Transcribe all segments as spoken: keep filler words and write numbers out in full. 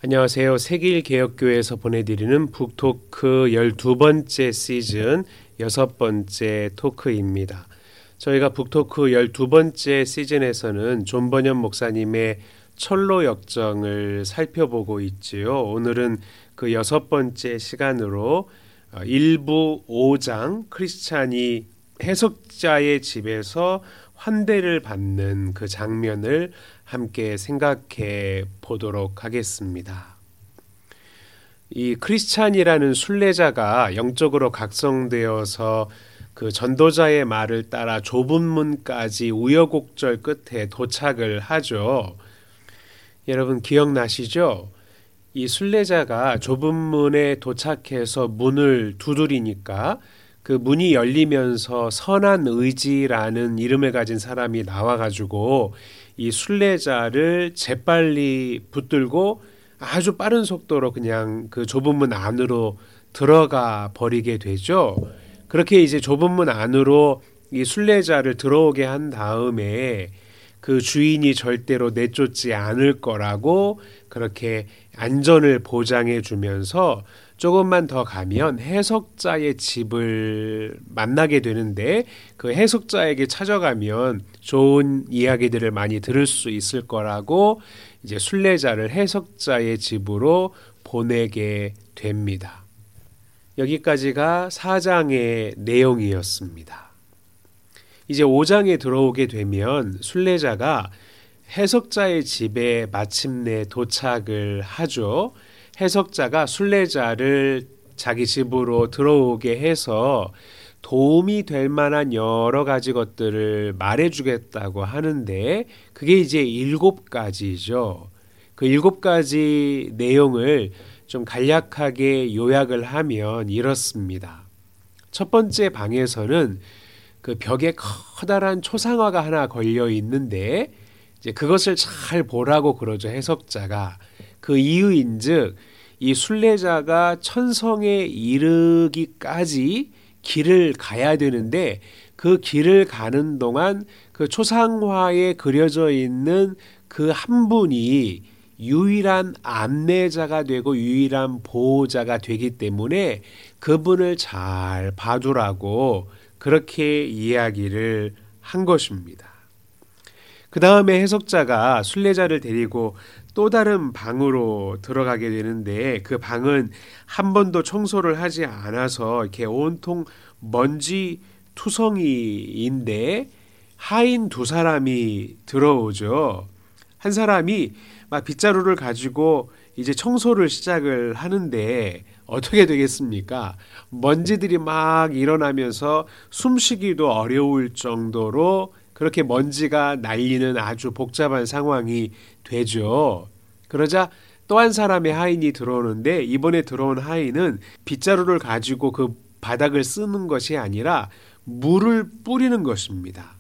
안녕하세요. 세길개혁교회에서 보내드리는 북토크 열두 번째 시즌 여섯 번째 토크입니다. 저희가 북토크 열두 번째 시즌에서는 존 번연 목사님의 철로 역정을 살펴보고 있지요. 오늘은 그 여섯 번째 시간으로 일부 오 장 크리스찬이 해석자의 집에서 환대를 받는 그 장면을 함께 생각해 보도록 하겠습니다. 이 크리스찬이라는 순례자가 영적으로 각성되어서 그 전도자의 말을 따라 좁은 문까지 우여곡절 끝에 도착을 하죠. 여러분 기억나시죠? 이 순례자가 좁은 문에 도착해서 문을 두드리니까 그 문이 열리면서 선한 의지라는 이름을 가진 사람이 나와가지고 이 순례자를 재빨리 붙들고 아주 빠른 속도로 그냥 그 좁은 문 안으로 들어가 버리게 되죠. 그렇게 이제 좁은 문 안으로 이 순례자를 들어오게 한 다음에 그 주인이 절대로 내쫓지 않을 거라고 그렇게 안전을 보장해 주면서 조금만 더 가면 해석자의 집을 만나게 되는데 그 해석자에게 찾아가면 좋은 이야기들을 많이 들을 수 있을 거라고 이제 순례자를 해석자의 집으로 보내게 됩니다. 여기까지가 사 장의 내용이었습니다. 이제 오 장에 들어오게 되면 순례자가 해석자의 집에 마침내 도착을 하죠. 해석자가 순례자를 자기 집으로 들어오게 해서 도움이 될 만한 여러 가지 것들을 말해주겠다고 하는데 그게 이제 일곱 가지죠. 그 일곱 가지 내용을 좀 간략하게 요약을 하면 이렇습니다. 첫 번째 방에서는 그 벽에 커다란 초상화가 하나 걸려 있는데 이제 그것을 잘 보라고 그러죠. 해석자가. 그 이유인즉 이 순례자가 천성에 이르기까지 길을 가야 되는데 그 길을 가는 동안 그 초상화에 그려져 있는 그 한 분이 유일한 안내자가 되고 유일한 보호자가 되기 때문에 그분을 잘 봐두라고 그렇게 이야기를 한 것입니다. 그 다음에 해석자가 순례자를 데리고 또 다른 방으로 들어가게 되는데 그 방은 한 번도 청소를 하지 않아서 이렇게 온통 먼지 투성이인데 하인 두 사람이 들어오죠. 한 사람이 막 빗자루를 가지고 이제 청소를 시작을 하는데 어떻게 되겠습니까? 먼지들이 막 일어나면서 숨쉬기도 어려울 정도로 그렇게 먼지가 날리는 아주 복잡한 상황이 되죠. 그러자 또 한 사람의 하인이 들어오는데 이번에 들어온 하인은 빗자루를 가지고 그 바닥을 쓰는 것이 아니라 물을 뿌리는 것입니다.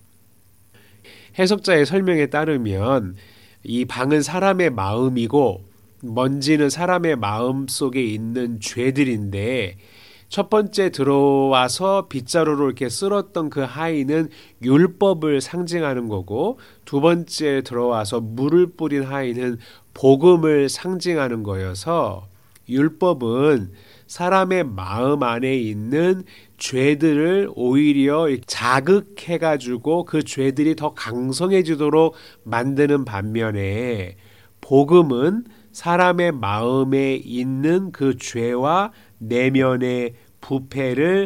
해석자의 설명에 따르면 이 방은 사람의 마음이고 먼지는 사람의 마음 속에 있는 죄들인데 첫 번째 들어와서 빗자루로 이렇게 쓸었던 그 하인은 율법을 상징하는 거고 두 번째 들어와서 물을 뿌린 하인은 복음을 상징하는 거여서 율법은 사람의 마음 안에 있는 죄들을 오히려 자극해가지고 그 죄들이 더 강성해지도록 만드는 반면에 복음은 사람의 마음에 있는 그 죄와 내면의 부패를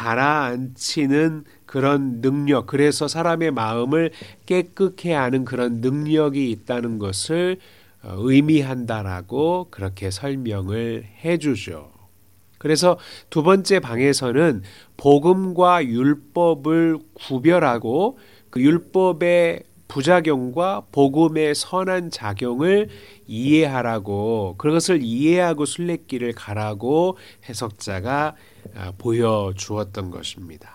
가라앉히는 그런 능력, 그래서 사람의 마음을 깨끗게 하는 그런 능력이 있다는 것을 의미한다라고 그렇게 설명을 해주죠. 그래서 두 번째 방에서는 복음과 율법을 구별하고 그 율법의 부작용과 복음의 선한 작용을 이해하라고 그것을 이해하고 순례길을 가라고 해석자가 보여주었던 것입니다.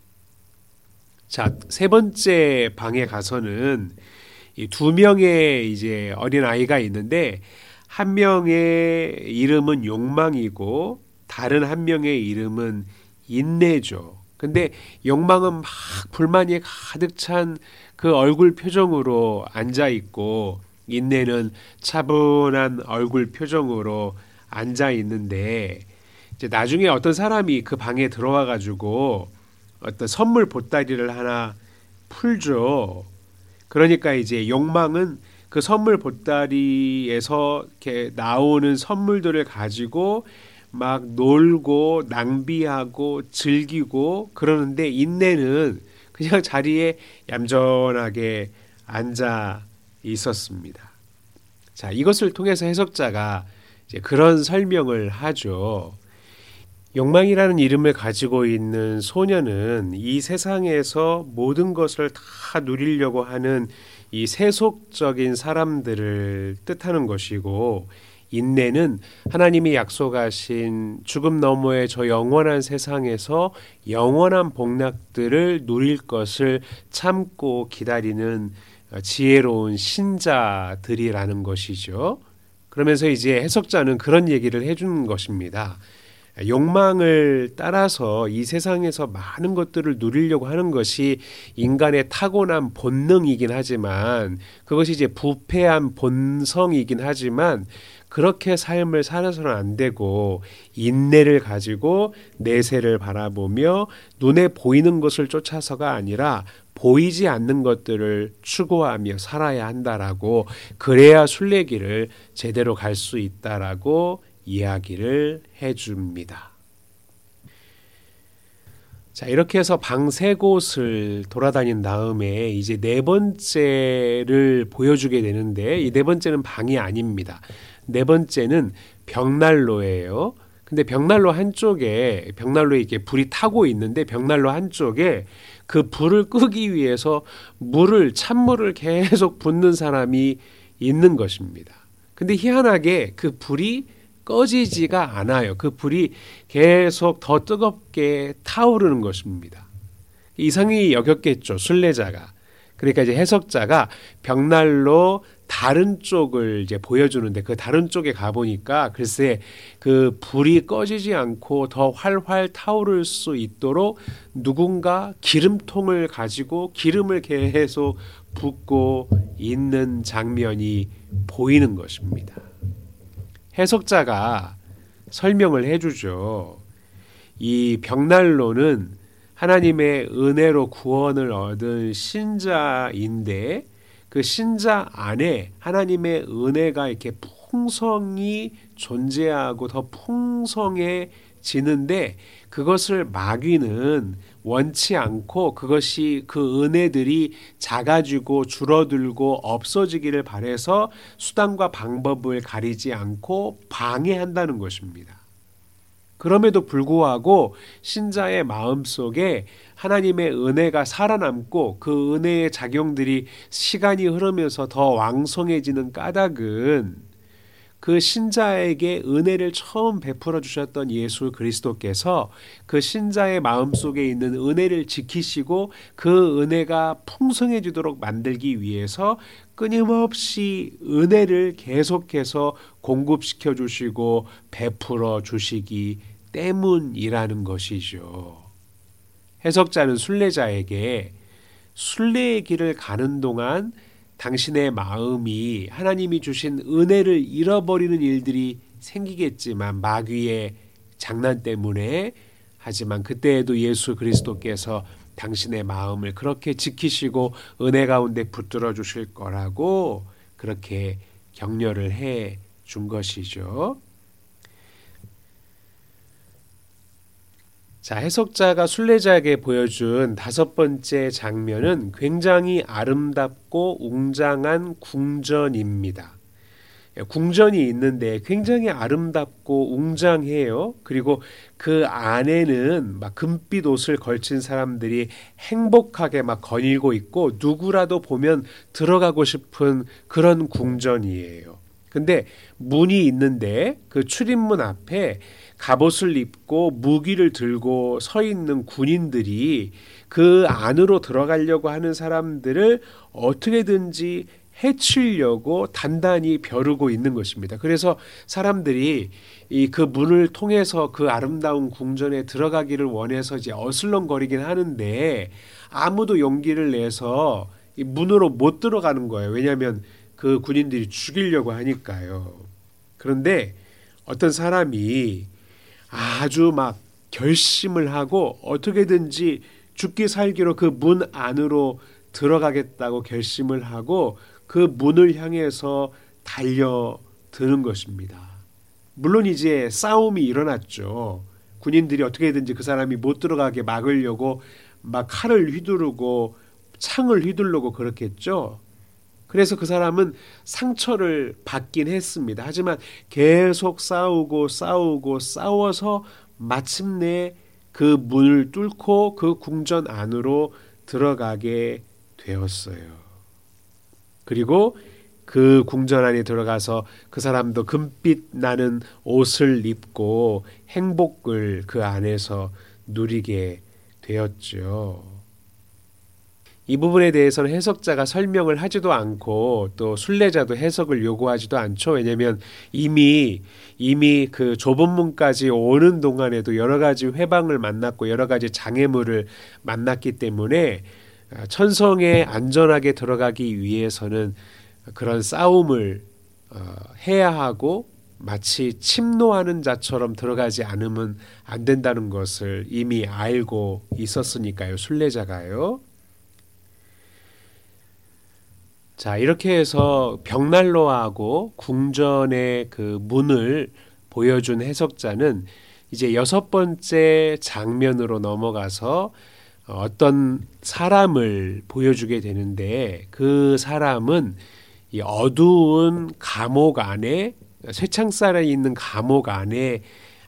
자, 세 번째 방에 가서는 이 두 명의 이제 어린 아이가 있는데 한 명의 이름은 욕망이고 다른 한 명의 이름은 인내죠. 근데 욕망은 막 불만이 가득 찬 그 얼굴 표정으로 앉아 있고 인내는 차분한 얼굴 표정으로 앉아 있는데 이제 나중에 어떤 사람이 그 방에 들어와 가지고 어떤 선물 보따리를 하나 풀죠. 그러니까 이제 욕망은 그 선물 보따리에서 이렇게 나오는 선물들을 가지고 막 놀고 낭비하고 즐기고 그러는데 인내는 그냥 자리에 얌전하게 앉아 있었습니다. 자, 이것을 통해서 해석자가 이제 그런 설명을 하죠. 욕망이라는 이름을 가지고 있는 소녀는 이 세상에서 모든 것을 다 누리려고 하는 이 세속적인 사람들을 뜻하는 것이고, 인내는 하나님이 약속하신 죽음 너머의 저 영원한 세상에서 영원한 복락들을 누릴 것을 참고 기다리는 지혜로운 신자들이라는 것이죠. 그러면서 이제 해석자는 그런 얘기를 해주는 것입니다. 욕망을 따라서 이 세상에서 많은 것들을 누리려고 하는 것이 인간의 타고난 본능이긴 하지만, 그것이 이제 부패한 본성이긴 하지만, 그렇게 삶을 살아서는 안 되고 인내를 가지고 내세를 바라보며 눈에 보이는 것을 쫓아서가 아니라 보이지 않는 것들을 추구하며 살아야 한다라고, 그래야 순례길을 제대로 갈 수 있다라고 이야기를 해줍니다. 자, 이렇게 해서 방 세 곳을 돌아다닌 다음에 이제 네 번째를 보여주게 되는데, 이 네 번째는 방이 아닙니다. 네 번째는 벽난로예요. 근데 벽난로 한쪽에, 벽난로에 이렇게 불이 타고 있는데 벽난로 한쪽에 그 불을 끄기 위해서 물을, 찬물을 계속 붓는 사람이 있는 것입니다. 근데 희한하게 그 불이 꺼지지가 않아요. 그 불이 계속 더 뜨겁게 타오르는 것입니다. 이상히 여겼겠죠, 순례자가. 그러니까 이제 해석자가 벽난로 다른 쪽을 이제 보여주는데, 그 다른 쪽에 가보니까 글쎄 그 불이 꺼지지 않고 더 활활 타오를 수 있도록 누군가 기름통을 가지고 기름을 계속 붓고 있는 장면이 보이는 것입니다. 해석자가 설명을 해주죠. 이 벽난로는 하나님의 은혜로 구원을 얻은 신자인데, 그 신자 안에 하나님의 은혜가 이렇게 풍성히 존재하고 더 풍성해지는데, 그것을 마귀는 원치 않고 그것이, 그 은혜들이 작아지고 줄어들고 없어지기를 바라서 수단과 방법을 가리지 않고 방해한다는 것입니다. 그럼에도 불구하고 신자의 마음속에 하나님의 은혜가 살아남고 그 은혜의 작용들이 시간이 흐르면서 더 왕성해지는 까닭은 그 신자에게 은혜를 처음 베풀어 주셨던 예수 그리스도께서 그 신자의 마음속에 있는 은혜를 지키시고 그 은혜가 풍성해지도록 만들기 위해서 끊임없이 은혜를 계속해서 공급시켜 주시고 베풀어 주시기 때문이라는 것이죠. 해석자는 순례자에게 순례의 길을 가는 동안 당신의 마음이 하나님이 주신 은혜를 잃어버리는 일들이 생기겠지만, 마귀의 장난 때문에, 하지만 그때에도 예수 그리스도께서 당신의 마음을 그렇게 지키시고 은혜 가운데 붙들어 주실 거라고 그렇게 격려를 해 준 것이죠. 자, 해석자가 순례자에게 보여준 다섯 번째 장면은 굉장히 아름답고 웅장한 궁전입니다. 궁전이 있는데 굉장히 아름답고 웅장해요. 그리고 그 안에는 막 금빛 옷을 걸친 사람들이 행복하게 막 거닐고 있고, 누구라도 보면 들어가고 싶은 그런 궁전이에요. 근데 문이 있는데 그 출입문 앞에 갑옷을 입고 무기를 들고 서 있는 군인들이 그 안으로 들어가려고 하는 사람들을 어떻게든지 해치려고 단단히 벼르고 있는 것입니다. 그래서 사람들이 이 그 문을 통해서 그 아름다운 궁전에 들어가기를 원해서 이제 어슬렁거리긴 하는데, 아무도 용기를 내서 이 문으로 못 들어가는 거예요. 왜냐하면 그 군인들이 죽이려고 하니까요. 그런데 어떤 사람이 아주 막 결심을 하고 어떻게든지 죽기 살기로 그 문 안으로 들어가겠다고 결심을 하고 그 문을 향해서 달려드는 것입니다. 물론 이제 싸움이 일어났죠. 군인들이 어떻게든지 그 사람이 못 들어가게 막으려고 막 칼을 휘두르고 창을 휘두르고 그렇겠죠. 그래서 그 사람은 상처를 받긴 했습니다. 하지만 계속 싸우고 싸우고 싸워서 마침내 그 문을 뚫고 그 궁전 안으로 들어가게 되었어요. 그리고 그 궁전 안에 들어가서 그 사람도 금빛 나는 옷을 입고 행복을 그 안에서 누리게 되었죠. 이 부분에 대해서는 해석자가 설명을 하지도 않고 또 순례자도 해석을 요구하지도 않죠. 왜냐하면 이미 이미 그 좁은 문까지 오는 동안에도 여러 가지 회방을 만났고 여러 가지 장애물을 만났기 때문에 천성에 안전하게 들어가기 위해서는 그런 싸움을 해야 하고 마치 침노하는 자처럼 들어가지 않으면 안 된다는 것을 이미 알고 있었으니까요. 순례자가요. 자, 이렇게 해서 벽난로하고 궁전의 그 문을 보여준 해석자는 이제 여섯 번째 장면으로 넘어가서 어떤 사람을 보여주게 되는데 그 사람은 이 어두운 감옥 안에 쇠창살에 있는 감옥 안에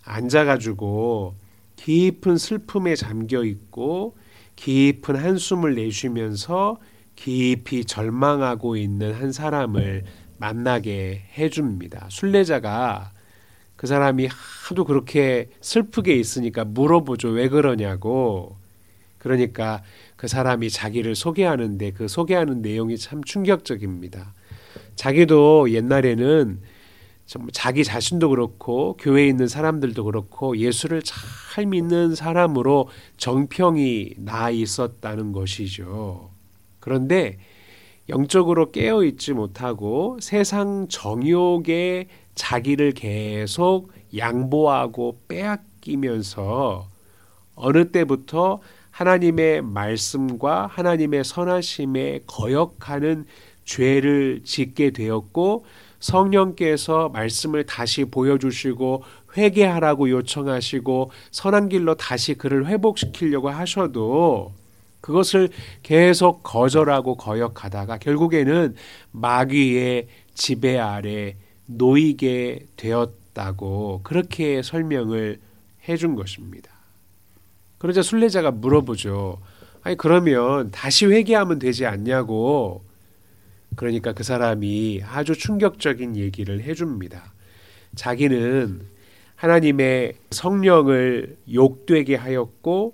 앉아가지고 깊은 슬픔에 잠겨 있고 깊은 한숨을 내쉬면서 깊이 절망하고 있는 한 사람을 만나게 해줍니다. 순례자가 그 사람이 하도 그렇게 슬프게 있으니까 물어보죠. 왜 그러냐고. 그러니까 그 사람이 자기를 소개하는데 그 소개하는 내용이 참 충격적입니다. 자기도 옛날에는 자기 자신도 그렇고 교회에 있는 사람들도 그렇고 예수를 잘 믿는 사람으로 정평이 나 있었다는 것이죠. 그런데 영적으로 깨어있지 못하고 세상 정욕에 자기를 계속 양보하고 빼앗기면서 어느 때부터 하나님의 말씀과 하나님의 선하심에 거역하는 죄를 짓게 되었고 성령께서 말씀을 다시 보여주시고 회개하라고 요청하시고 선한 길로 다시 그를 회복시키려고 하셔도 그것을 계속 거절하고 거역하다가 결국에는 마귀의 지배 아래 놓이게 되었다고 그렇게 설명을 해준 것입니다. 그러자 순례자가 물어보죠. 아니 그러면 다시 회개하면 되지 않냐고. 그러니까 그 사람이 아주 충격적인 얘기를 해줍니다. 자기는 하나님의 성령을 욕되게 하였고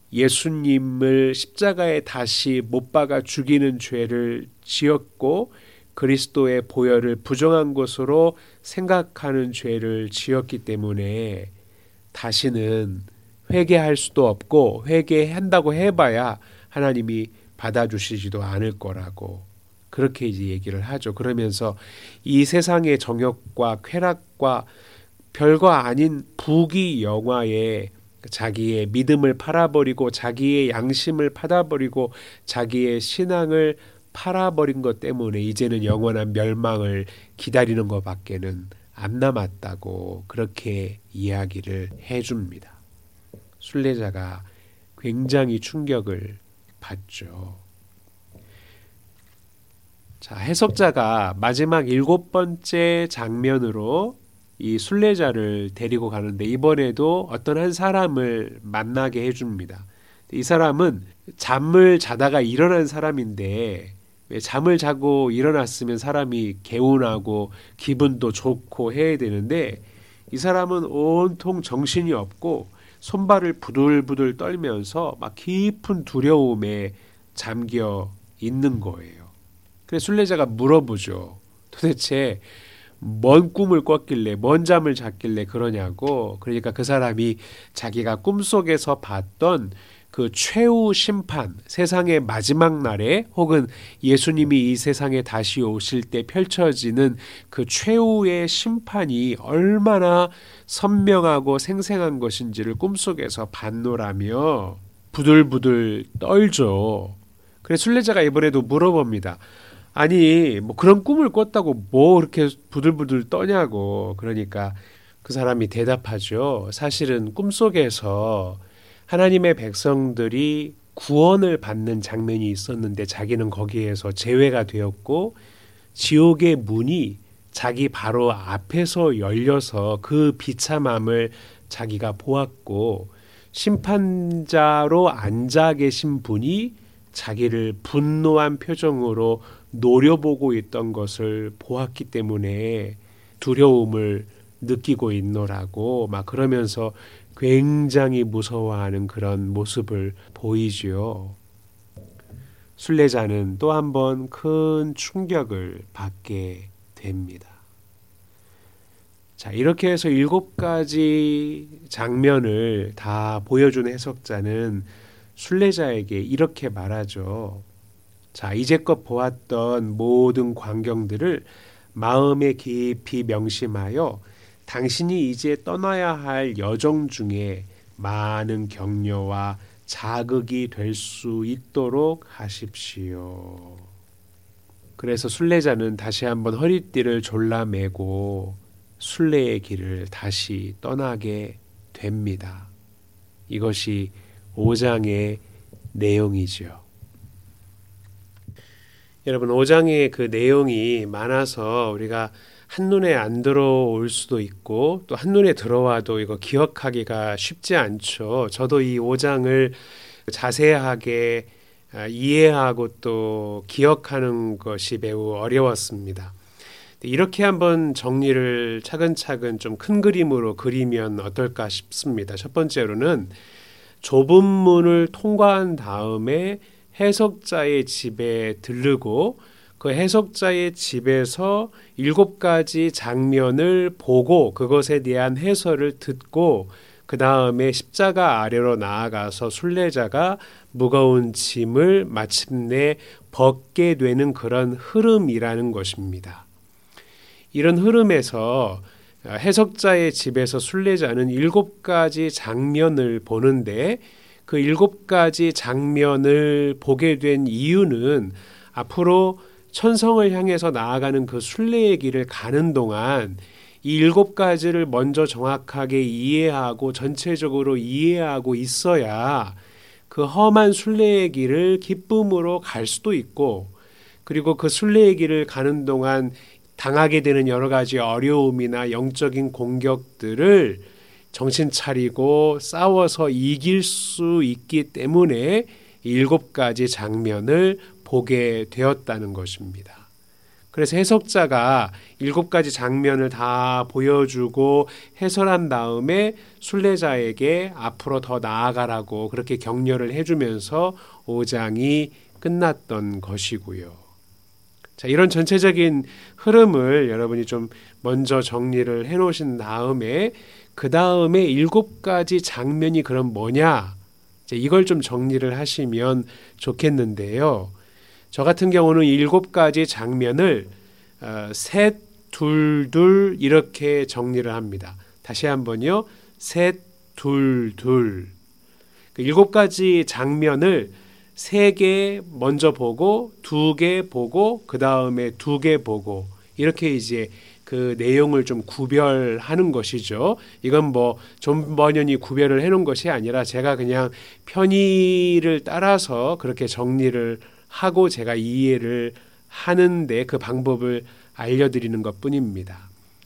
예수님을 십자가에 다시 못 박아 죽이는 죄를 지었고 그리스도의 보혈을 부정한 것으로 생각하는 죄를 지었기 때문에 다시는 회개할 수도 없고 회개한다고 해봐야 하나님이 받아주시지도 않을 거라고 그렇게 이제 얘기를 하죠. 그러면서 이 세상의 정욕과 쾌락과 별거 아닌 부귀 영화에 자기의 믿음을 팔아버리고 자기의 양심을 팔아버리고 자기의 신앙을 팔아버린 것 때문에 이제는 영원한 멸망을 기다리는 것밖에는 안 남았다고 그렇게 이야기를 해줍니다. 순례자가 굉장히 충격을 받죠. 자, 해석자가 마지막 일곱 번째 장면으로 이 순례자를 데리고 가는데 이번에도 어떤 한 사람을 만나게 해줍니다. 이 사람은 잠을 자다가 일어난 사람인데 왜 잠을 자고 일어났으면 사람이 개운하고 기분도 좋고 해야 되는데 이 사람은 온통 정신이 없고 손발을 부들부들 떨면서 막 깊은 두려움에 잠겨 있는 거예요. 그래서 순례자가 물어보죠. 도대체 뭔 꿈을 꿨길래 뭔 잠을 잤길래 그러냐고. 그러니까 그 사람이 자기가 꿈속에서 봤던 그 최후 심판, 세상의 마지막 날에 혹은 예수님이 이 세상에 다시 오실 때 펼쳐지는 그 최후의 심판이 얼마나 선명하고 생생한 것인지를 꿈속에서 반노라며 부들부들 떨죠. 그래서 순례자가 이번에도 물어봅니다. 아니 뭐 그런 꿈을 꿨다고 뭐 그렇게 부들부들 떠냐고. 그러니까 그 사람이 대답하죠. 사실은 꿈속에서 하나님의 백성들이 구원을 받는 장면이 있었는데 자기는 거기에서 제외가 되었고 지옥의 문이 자기 바로 앞에서 열려서 그 비참함을 자기가 보았고 심판자로 앉아 계신 분이 자기를 분노한 표정으로 노려보고 있던 것을 보았기 때문에 두려움을 느끼고 있노라고 막 그러면서 굉장히 무서워하는 그런 모습을 보이지요. 순례자는 또 한 번 큰 충격을 받게 됩니다. 자, 이렇게 해서 일곱 가지 장면을 다 보여준 해석자는 순례자에게 이렇게 말하죠. 자, 이제껏 보았던 모든 광경들을 마음에 깊이 명심하여 당신이 이제 떠나야 할 여정 중에 많은 격려와 자극이 될 수 있도록 하십시오. 그래서 순례자는 다시 한번 허리띠를 졸라매고 순례의 길을 다시 떠나게 됩니다. 이것이 오 장의 내용이죠. 여러분, 오 장의 그 내용이 많아서 우리가 한눈에 안 들어올 수도 있고 또 한눈에 들어와도 이거 기억하기가 쉽지 않죠. 저도 이 오 장을 자세하게 이해하고 또 기억하는 것이 매우 어려웠습니다. 이렇게 한번 정리를 차근차근 좀 큰 그림으로 그리면 어떨까 싶습니다. 첫 번째로는 좁은 문을 통과한 다음에 해석자의 집에 들르고 그 해석자의 집에서 일곱 가지 장면을 보고 그것에 대한 해설을 듣고 그 다음에 십자가 아래로 나아가서 순례자가 무거운 짐을 마침내 벗게 되는 그런 흐름이라는 것입니다. 이런 흐름에서 해석자의 집에서 순례자는 일곱 가지 장면을 보는데 그 일곱 가지 장면을 보게 된 이유는 앞으로 천성을 향해서 나아가는 그 순례의 길을 가는 동안 이 일곱 가지를 먼저 정확하게 이해하고 전체적으로 이해하고 있어야 그 험한 순례의 길을 기쁨으로 갈 수도 있고 그리고 그 순례의 길을 가는 동안 당하게 되는 여러 가지 어려움이나 영적인 공격들을 정신 차리고 싸워서 이길 수 있기 때문에 일곱 가지 장면을 보게 되었다는 것입니다. 그래서 해석자가 일곱 가지 장면을 다 보여주고 해설한 다음에 순례자에게 앞으로 더 나아가라고 그렇게 격려를 해주면서 오 장이 끝났던 것이고요. 자, 이런 전체적인 흐름을 여러분이 좀 먼저 정리를 해놓으신 다음에 그 다음에 일곱 가지 장면이 그럼 뭐냐? 이걸 좀 정리를 하시면 좋겠는데요. 저 같은 경우는 일곱 가지 장면을 어, 셋, 둘, 둘 이렇게 정리를 합니다. 다시 한번요. 셋, 둘, 둘. 그 일곱 가지 장면을 세 개 먼저 보고 두 개 보고 그 다음에 두 개 보고 이렇게 이제 그 내용을 좀 구별하는 것이죠. 이건 뭐 존 버년이 구별을 해놓은 것이 아니라 제가 그냥 편의를 따라서 그렇게 정리를 하고 제가 이해를 하는데 그 방법을 알려드리는 것뿐입니다.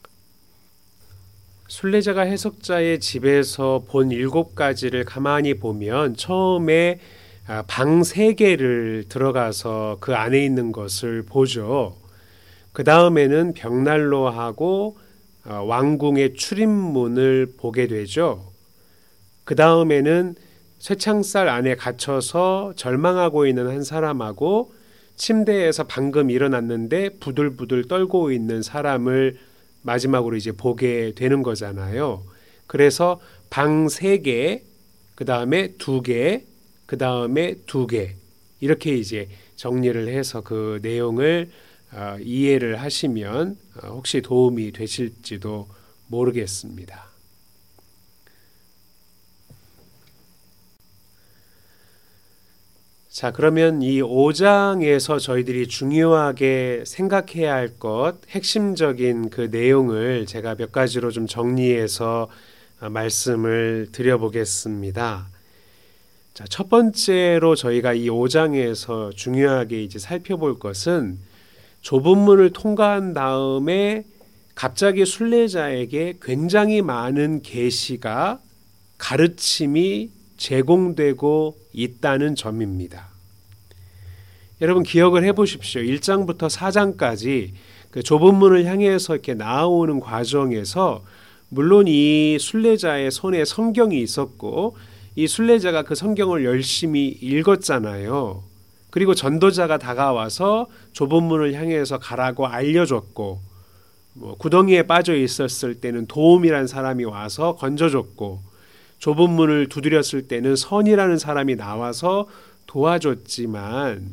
순례자가 해석자의 집에서 본 일곱 가지를 가만히 보면 처음에 방 세 개를 들어가서 그 안에 있는 것을 보죠. 그 다음에는 벽난로하고 왕궁의 출입문을 보게 되죠. 그 다음에는 쇠창살 안에 갇혀서 절망하고 있는 한 사람하고 침대에서 방금 일어났는데 부들부들 떨고 있는 사람을 마지막으로 이제 보게 되는 거잖아요. 그래서 방 세 개, 그 다음에 두 개, 그 다음에 두 개. 이렇게 이제 정리를 해서 그 내용을 어, 이해를 하시면 어, 혹시 도움이 되실지도 모르겠습니다. 자, 그러면 이 오 장에서 저희들이 중요하게 생각해야 할 것, 핵심적인 그 내용을 제가 몇 가지로 좀 정리해서 말씀을 드려보겠습니다. 자, 첫 번째로 저희가 이 오 장에서 중요하게 이제 살펴볼 것은 좁은 문을 통과한 다음에 갑자기 순례자에게 굉장히 많은 계시가 가르침이 제공되고 있다는 점입니다. 여러분 기억을 해보십시오. 일 장부터 사 장까지 그 좁은 문을 향해서 이렇게 나아오는 과정에서 물론 이 순례자의 손에 성경이 있었고 이 순례자가 그 성경을 열심히 읽었잖아요. 그리고 전도자가 다가와서 좁은 문을 향해서 가라고 알려줬고 뭐 구덩이에 빠져 있었을 때는 도움이란 사람이 와서 건져줬고 좁은 문을 두드렸을 때는 선이라는 사람이 나와서 도와줬지만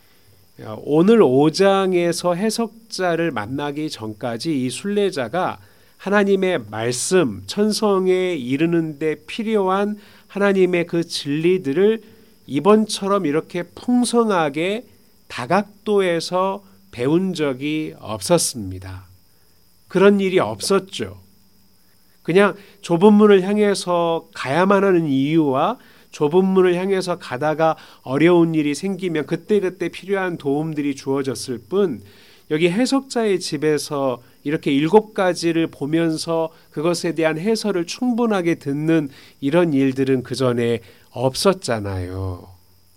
오늘 오 장에서 해석자를 만나기 전까지 이 순례자가 하나님의 말씀, 천성에 이르는 데 필요한 하나님의 그 진리들을 이번처럼 이렇게 풍성하게 다각도에서 배운 적이 없었습니다. 그런 일이 없었죠. 그냥 좁은 문을 향해서 가야만 하는 이유와 좁은 문을 향해서 가다가 어려운 일이 생기면 그때그때 필요한 도움들이 주어졌을 뿐 여기 해석자의 집에서 이렇게 일곱 가지를 보면서 그것에 대한 해설을 충분하게 듣는 이런 일들은 그전에 없었잖아요.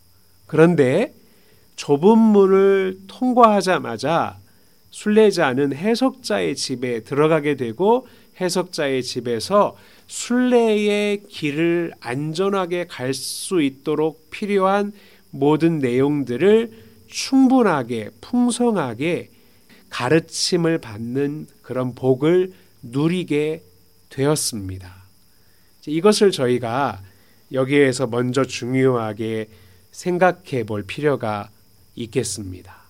그런데 좁은 문을 통과하자마자 순례자는 해석자의 집에 들어가게 되고 해석자의 집에서 순례의 길을 안전하게 갈 수 있도록 필요한 모든 내용들을 충분하게 풍성하게 가르침을 받는 그런 복을 누리게 되었습니다. 이것을 저희가 여기에서 먼저 중요하게 생각해 볼 필요가 있겠습니다.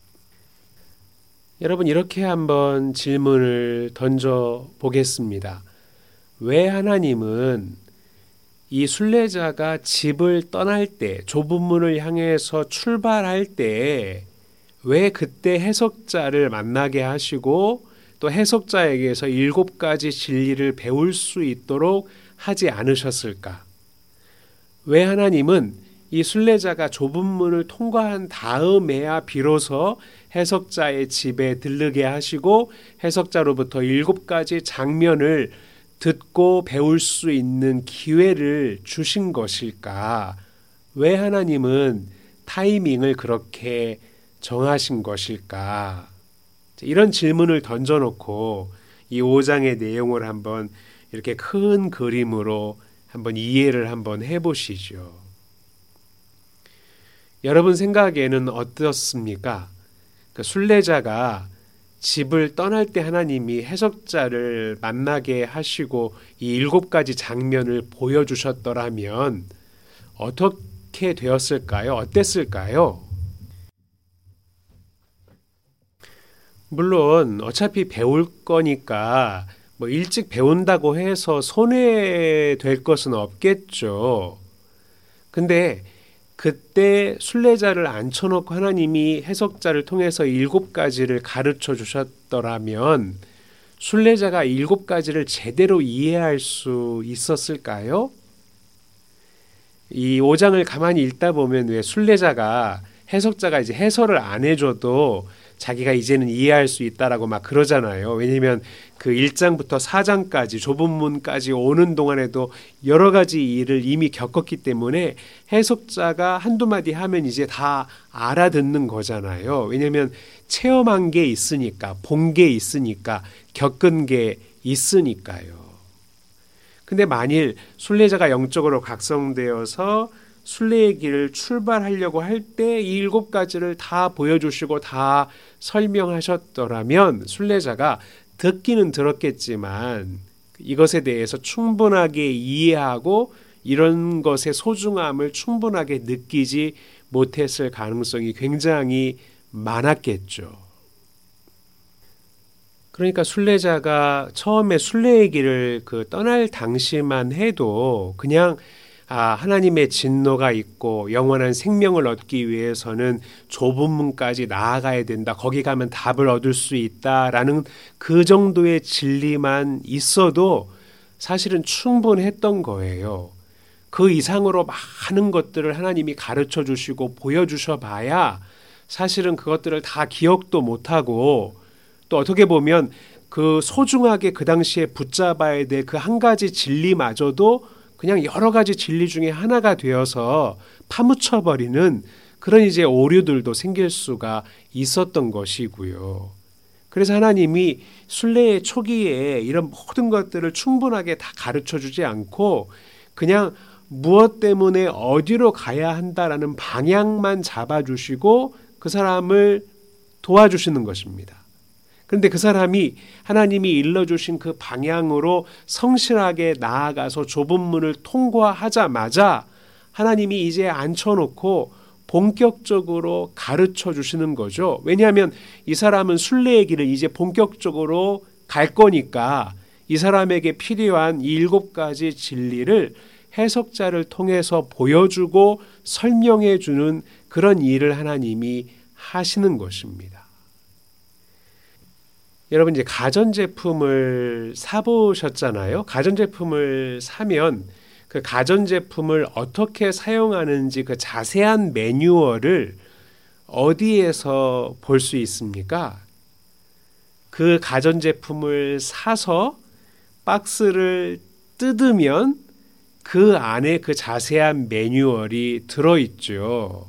여러분 이렇게 한번 질문을 던져 보겠습니다. 왜 하나님은 이 순례자가 집을 떠날 때 좁은 문을 향해서 출발할 때 왜 그때 해석자를 만나게 하시고 또 해석자에게서 일곱 가지 진리를 배울 수 있도록 하지 않으셨을까? 왜 하나님은 이 순례자가 좁은 문을 통과한 다음에야 비로소 해석자의 집에 들르게 하시고 해석자로부터 일곱 가지 장면을 듣고 배울 수 있는 기회를 주신 것일까? 왜 하나님은 타이밍을 그렇게 정하신 것일까? 이런 질문을 던져놓고 이 오 장의 내용을 한번 이렇게 큰 그림으로 한번 이해를 한번 해보시죠. 여러분 생각에는 어떻습니까? 그 순례자가 집을 떠날 때 하나님이 해석자를 만나게 하시고 이 일곱 가지 장면을 보여주셨더라면 어떻게 되었을까요? 어땠을까요? 물론 어차피 배울 거니까 뭐 일찍 배운다고 해서 손해될 것은 없겠죠. 근데 그때 순례자를 앉혀놓고 하나님이 해석자를 통해서 일곱 가지를 가르쳐 주셨더라면 순례자가 일곱 가지를 제대로 이해할 수 있었을까요? 이 오 장을 가만히 읽다 보면 왜 순례자가 해석자가 이제 해설을 안 해줘도 자기가 이제는 이해할 수 있다라고 막 그러잖아요. 왜냐하면 그 일 장부터 사 장까지 좁은 문까지 오는 동안에도 여러 가지 일을 이미 겪었기 때문에 해석자가 한두 마디 하면 이제 다 알아듣는 거잖아요. 왜냐하면 체험한 게 있으니까, 본 게 있으니까, 겪은 게 있으니까요. 근데 만일 순례자가 영적으로 각성되어서 순례의 길을 출발하려고 할 때 이 일곱 가지를 다 보여주시고 다 설명하셨더라면 순례자가 듣기는 들었겠지만 이것에 대해서 충분하게 이해하고 이런 것의 소중함을 충분하게 느끼지 못했을 가능성이 굉장히 많았겠죠. 그러니까 순례자가 처음에 순례의 길을 그 떠날 당시만 해도 그냥 아, 하나님의 진노가 있고 영원한 생명을 얻기 위해서는 좁은 문까지 나아가야 된다. 거기 가면 답을 얻을 수 있다라는 그 정도의 진리만 있어도 사실은 충분했던 거예요. 그 이상으로 많은 것들을 하나님이 가르쳐 주시고 보여주셔 봐야 사실은 그것들을 다 기억도 못하고 또 어떻게 보면 그 소중하게 그 당시에 붙잡아야 될 그 한 가지 진리마저도 그냥 여러 가지 진리 중에 하나가 되어서 파묻혀버리는 그런 이제 오류들도 생길 수가 있었던 것이고요. 그래서 하나님이 순례의 초기에 이런 모든 것들을 충분하게 다 가르쳐 주지 않고 그냥 무엇 때문에 어디로 가야 한다라는 방향만 잡아주시고 그 사람을 도와주시는 것입니다. 그런데 그 사람이 하나님이 일러주신 그 방향으로 성실하게 나아가서 좁은 문을 통과하자마자 하나님이 이제 앉혀놓고 본격적으로 가르쳐 주시는 거죠. 왜냐하면 이 사람은 순례의 길을 이제 본격적으로 갈 거니까 이 사람에게 필요한 이 일곱 가지 진리를 해석자를 통해서 보여주고 설명해 주는 그런 일을 하나님이 하시는 것입니다. 여러분 이제 가전제품을 사보셨잖아요. 가전제품을 사면 그 가전제품을 어떻게 사용하는지 그 자세한 매뉴얼을 어디에서 볼 수 있습니까? 그 가전제품을 사서 박스를 뜯으면 그 안에 그 자세한 매뉴얼이 들어있죠.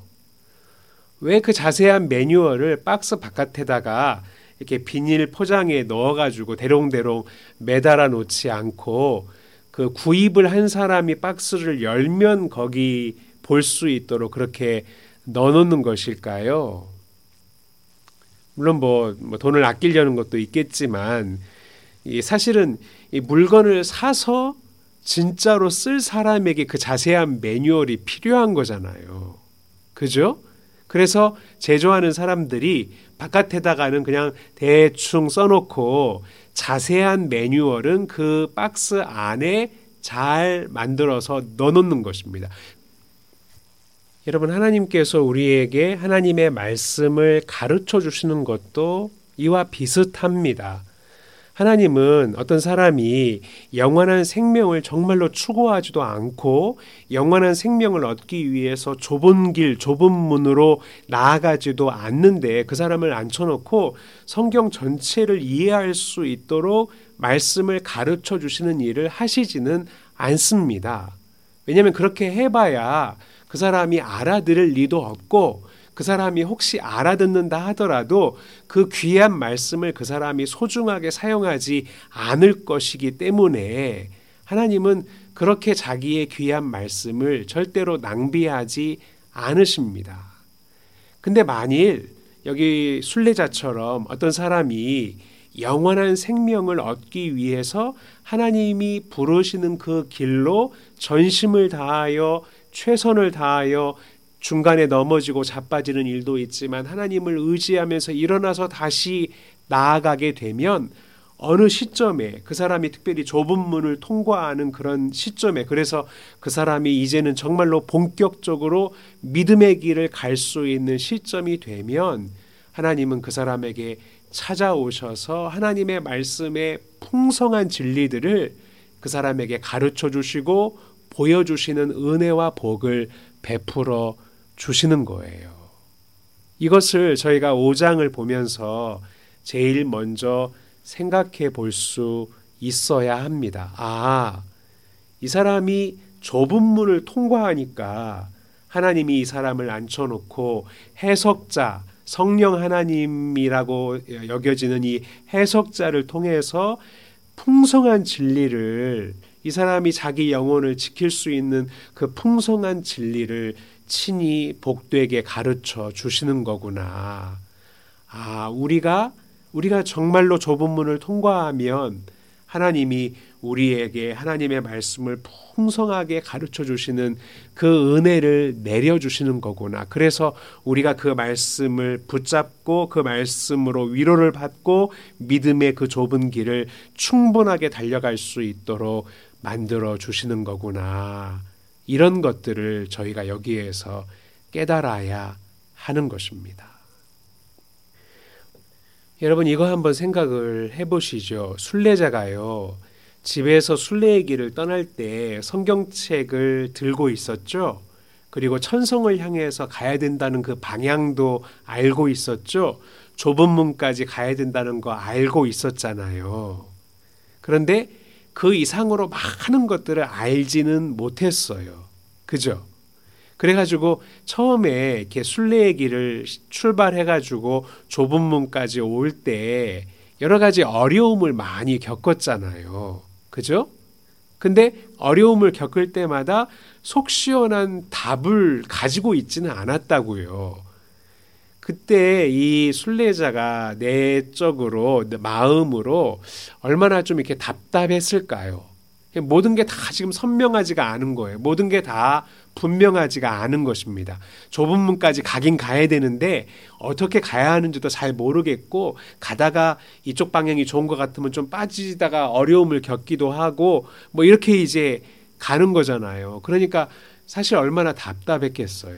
왜 그 자세한 매뉴얼을 박스 바깥에다가 이렇게 비닐 포장에 넣어가지고 대롱대롱 매달아 놓지 않고 그 구입을 한 사람이 박스를 열면 거기 볼 수 있도록 그렇게 넣어놓는 것일까요? 물론 뭐, 뭐 돈을 아끼려는 것도 있겠지만 이 사실은 이 물건을 사서 진짜로 쓸 사람에게 그 자세한 매뉴얼이 필요한 거잖아요. 그죠? 그래서 제조하는 사람들이 바깥에다가는 그냥 대충 써놓고 자세한 매뉴얼은 그 박스 안에 잘 만들어서 넣어놓는 것입니다. 여러분 하나님께서 우리에게 하나님의 말씀을 가르쳐 주시는 것도 이와 비슷합니다. 하나님은 어떤 사람이 영원한 생명을 정말로 추구하지도 않고 영원한 생명을 얻기 위해서 좁은 길, 좁은 문으로 나아가지도 않는데 그 사람을 앉혀놓고 성경 전체를 이해할 수 있도록 말씀을 가르쳐 주시는 일을 하시지는 않습니다. 왜냐하면 그렇게 해봐야 그 사람이 알아들을 리도 없고 그 사람이 혹시 알아듣는다 하더라도 그 귀한 말씀을 그 사람이 소중하게 사용하지 않을 것이기 때문에 하나님은 그렇게 자기의 귀한 말씀을 절대로 낭비하지 않으십니다. 근데 만일 여기 순례자처럼 어떤 사람이 영원한 생명을 얻기 위해서 하나님이 부르시는 그 길로 전심을 다하여 최선을 다하여 중간에 넘어지고 자빠지는 일도 있지만 하나님을 의지하면서 일어나서 다시 나아가게 되면 어느 시점에 그 사람이 특별히 좁은 문을 통과하는 그런 시점에 그래서 그 사람이 이제는 정말로 본격적으로 믿음의 길을 갈 수 있는 시점이 되면 하나님은 그 사람에게 찾아오셔서 하나님의 말씀의 풍성한 진리들을 그 사람에게 가르쳐 주시고 보여주시는 은혜와 복을 베풀어 주시는 거예요. 이것을 저희가 오 장을 보면서 제일 먼저 생각해 볼 수 있어야 합니다. 아, 이 사람이 좁은 문을 통과하니까 하나님이 이 사람을 앉혀놓고 해석자, 성령 하나님이라고 여겨지는 이 해석자를 통해서 풍성한 진리를 이 사람이 자기 영혼을 지킬 수 있는 그 풍성한 진리를 친히 복되게 가르쳐 주시는 거구나. 아, 우리가 우리가 정말로 좁은 문을 통과하면 하나님이 우리에게 하나님의 말씀을 풍성하게 가르쳐 주시는 그 은혜를 내려주시는 거구나. 그래서 우리가 그 말씀을 붙잡고 그 말씀으로 위로를 받고 믿음의 그 좁은 길을 충분하게 달려갈 수 있도록 만들어 주시는 거구나. 이런 것들을 저희가 여기에서 깨달아야 하는 것입니다. 여러분, 이거 한번 생각을 해보시죠. 순례자가요, 집에서 순례의 길을 떠날 때 성경책을 들고 있었죠. 그리고 천성을 향해서 가야 된다는 그 방향도 알고 있었죠. 좁은 문까지 가야 된다는 거 알고 있었잖아요. 그런데 그 이상으로 많은 것들을 알지는 못했어요. 그죠? 그래가지고 처음에 이렇게 순례의 길을 출발해가지고 좁은 문까지 올 때 여러 가지 어려움을 많이 겪었잖아요. 그죠? 근데 어려움을 겪을 때마다 속 시원한 답을 가지고 있지는 않았다고요. 그때 이 순례자가 내적으로, 마음으로 얼마나 좀 이렇게 답답했을까요? 모든 게 다 지금 선명하지가 않은 거예요. 모든 게 다 분명하지가 않은 것입니다. 좁은 문까지 가긴 가야 되는데 어떻게 가야 하는지도 잘 모르겠고, 가다가 이쪽 방향이 좋은 것 같으면 좀 빠지다가 어려움을 겪기도 하고, 뭐 이렇게 이제 가는 거잖아요. 그러니까 사실 얼마나 답답했겠어요.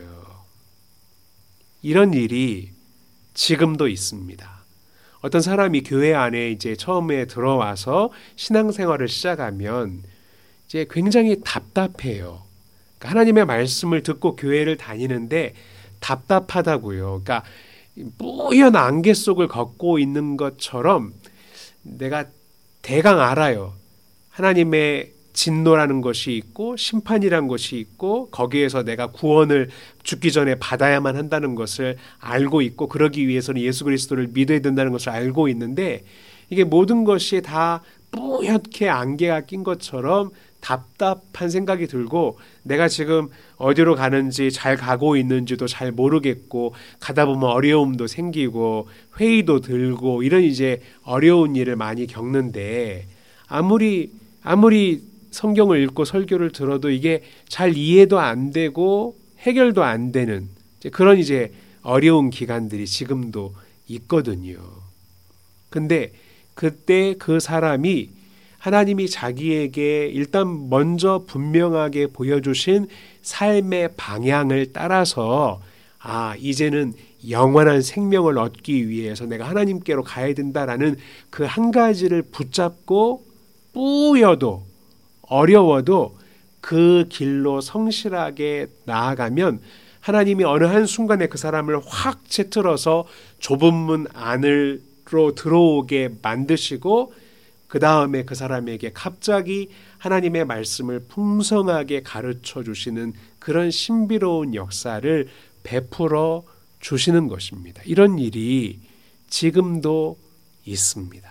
이런 일이 지금도 있습니다. 어떤 사람이 교회 안에 이제 처음에 들어와서 신앙생활을 시작하면 이제 굉장히 답답해요. 그러니까 하나님의 말씀을 듣고 교회를 다니는데 답답하다고요. 그러니까 뿌연 안개 속을 걷고 있는 것처럼 내가 대강 알아요. 하나님의 진노라는 것이 있고 심판이란 것이 있고 거기에서 내가 구원을 죽기 전에 받아야만 한다는 것을 알고 있고, 그러기 위해서는 예수 그리스도를 믿어야 된다는 것을 알고 있는데, 이게 모든 것이 다 뿌옇게 안개가 낀 것처럼 답답한 생각이 들고, 내가 지금 어디로 가는지 잘 가고 있는지도 잘 모르겠고, 가다 보면 어려움도 생기고 회의도 들고 이런 이제 어려운 일을 많이 겪는데, 아무리 아무리 성경을 읽고 설교를 들어도 이게 잘 이해도 안 되고 해결도 안 되는 그런 이제 어려운 기간들이 지금도 있거든요. 근데 그때 그 사람이 하나님이 자기에게 일단 먼저 분명하게 보여주신 삶의 방향을 따라서, 아, 이제는 영원한 생명을 얻기 위해서 내가 하나님께로 가야 된다라는 그 한 가지를 붙잡고 뿌여도 어려워도 그 길로 성실하게 나아가면 하나님이 어느 한순간에 그 사람을 확 채틀어서 좁은 문 안으로 들어오게 만드시고, 그 다음에 그 사람에게 갑자기 하나님의 말씀을 풍성하게 가르쳐 주시는 그런 신비로운 역사를 베풀어 주시는 것입니다. 이런 일이 지금도 있습니다.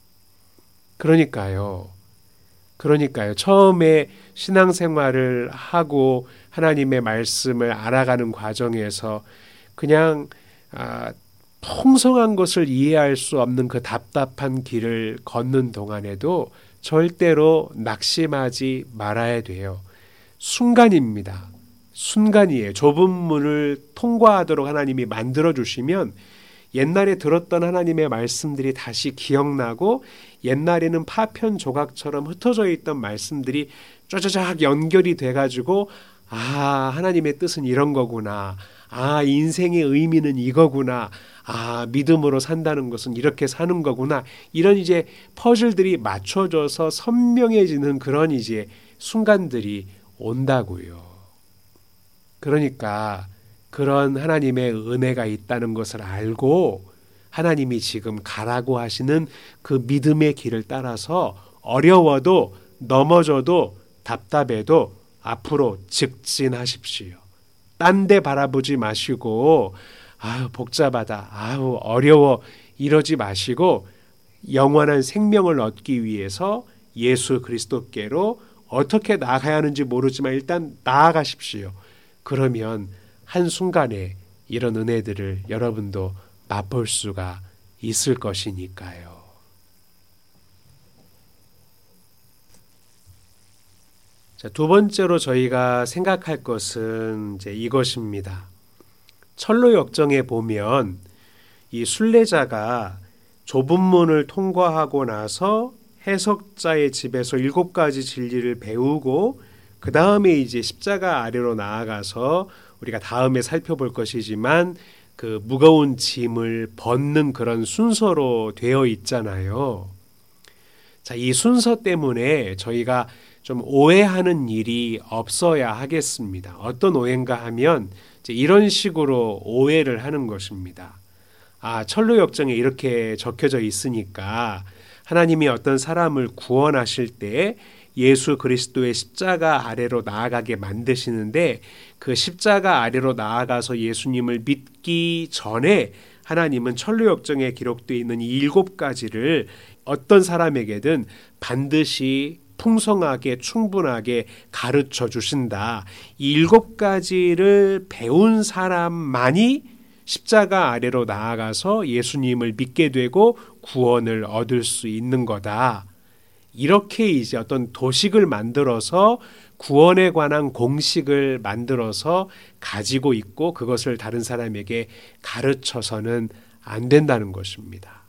그러니까요. 그러니까요. 처음에 신앙생활을 하고 하나님의 말씀을 알아가는 과정에서 그냥 아, 풍성한 것을 이해할 수 없는 그 답답한 길을 걷는 동안에도 절대로 낙심하지 말아야 돼요. 순간입니다. 순간이에요. 좁은 문을 통과하도록 하나님이 만들어주시면 옛날에 들었던 하나님의 말씀들이 다시 기억나고, 옛날에는 파편 조각처럼 흩어져 있던 말씀들이 쫙쫙 연결이 돼가지고, 아, 하나님의 뜻은 이런 거구나. 아, 인생의 의미는 이거구나. 아, 믿음으로 산다는 것은 이렇게 사는 거구나. 이런 이제 퍼즐들이 맞춰져서 선명해지는 그런 이제 순간들이 온다고요. 그러니까 그런 하나님의 은혜가 있다는 것을 알고 하나님이 지금 가라고 하시는 그 믿음의 길을 따라서 어려워도 넘어져도 답답해도 앞으로 직진하십시오. 딴 데 바라보지 마시고 아유 복잡하다, 아유 어려워 이러지 마시고 영원한 생명을 얻기 위해서 예수 그리스도께로 어떻게 나아가야 하는지 모르지만 일단 나아가십시오. 그러면 한순간에 이런 은혜들을 여러분도 맛볼 수가 있을 것이니까요. 자, 두 번째로 저희가 생각할 것은 이제 이것입니다. 철로 역정에 보면 이 순례자가 좁은 문을 통과하고 나서 해석자의 집에서 일곱 가지 진리를 배우고 그 다음에 이제 십자가 아래로 나아가서 우리가 다음에 살펴볼 것이지만 그 무거운 짐을 벗는 그런 순서로 되어 있잖아요. 자, 이 순서 때문에 저희가 좀 오해하는 일이 없어야 하겠습니다. 어떤 오해인가 하면 이제 이런 식으로 오해를 하는 것입니다. 아, 철로 역정에 이렇게 적혀져 있으니까 하나님이 어떤 사람을 구원하실 때 예수 그리스도의 십자가 아래로 나아가게 만드시는데 그 십자가 아래로 나아가서 예수님을 믿기 전에 하나님은 철로 역정에 기록되어 있는 이 일곱 가지를 어떤 사람에게든 반드시 풍성하게 충분하게 가르쳐 주신다. 이 일곱 가지를 배운 사람만이 십자가 아래로 나아가서 예수님을 믿게 되고 구원을 얻을 수 있는 거다. 이렇게 이제 어떤 도식을 만들어서 구원에 관한 공식을 만들어서 가지고 있고 그것을 다른 사람에게 가르쳐서는 안 된다는 것입니다.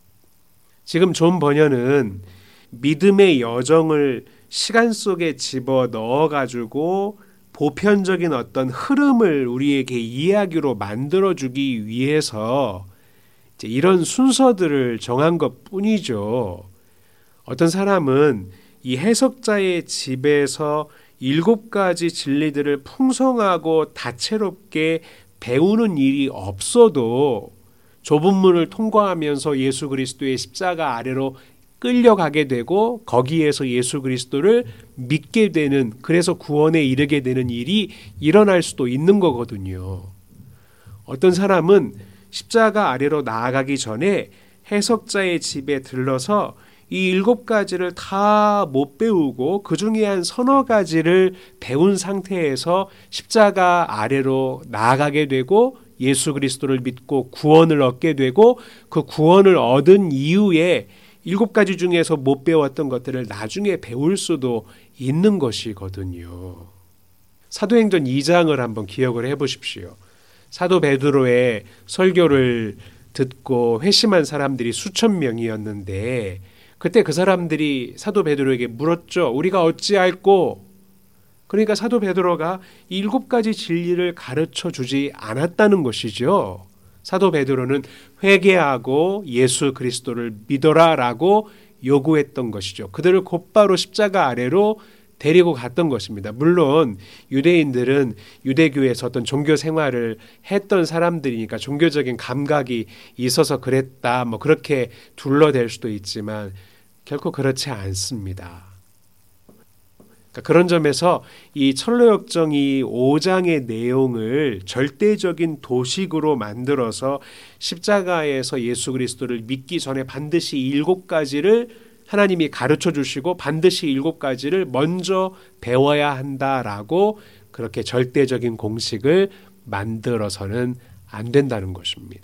지금 존 버녀는 믿음의 여정을 시간 속에 집어 넣어가지고 보편적인 어떤 흐름을 우리에게 이야기로 만들어주기 위해서 이제 이런 순서들을 정한 것 뿐이죠. 어떤 사람은 이 해석자의 집에서 일곱 가지 진리들을 풍성하고 다채롭게 배우는 일이 없어도 좁은 문을 통과하면서 예수 그리스도의 십자가 아래로 끌려가게 되고 거기에서 예수 그리스도를 믿게 되는, 그래서 구원에 이르게 되는 일이 일어날 수도 있는 거거든요. 어떤 사람은 십자가 아래로 나아가기 전에 해석자의 집에 들러서 이 일곱 가지를 다 못 배우고 그 중에 한 서너 가지를 배운 상태에서 십자가 아래로 나아가게 되고 예수 그리스도를 믿고 구원을 얻게 되고 그 구원을 얻은 이후에 일곱 가지 중에서 못 배웠던 것들을 나중에 배울 수도 있는 것이거든요. 사도행전 이 장을 한번 기억을 해보십시오. 사도 베드로의 설교를 듣고 회심한 사람들이 수천 명이었는데 그때 그 사람들이 사도 베드로에게 물었죠. 우리가 어찌할꼬? 그러니까 사도 베드로가 일곱 가지 진리를 가르쳐 주지 않았다는 것이죠. 사도 베드로는 회개하고 예수 그리스도를 믿어라라고 요구했던 것이죠. 그들을 곧바로 십자가 아래로 데리고 갔던 것입니다. 물론 유대인들은 유대교에서 어떤 종교 생활을 했던 사람들이니까 종교적인 감각이 있어서 그랬다, 뭐 그렇게 둘러댈 수도 있지만 결코 그렇지 않습니다. 그러니까 그런 점에서 이 철로역정이 오 장의 내용을 절대적인 도식으로 만들어서 십자가에서 예수 그리스도를 믿기 전에 반드시 일곱 가지를 하나님이 가르쳐 주시고 반드시 일곱 가지를 먼저 배워야 한다라고 그렇게 절대적인 공식을 만들어서는 안 된다는 것입니다.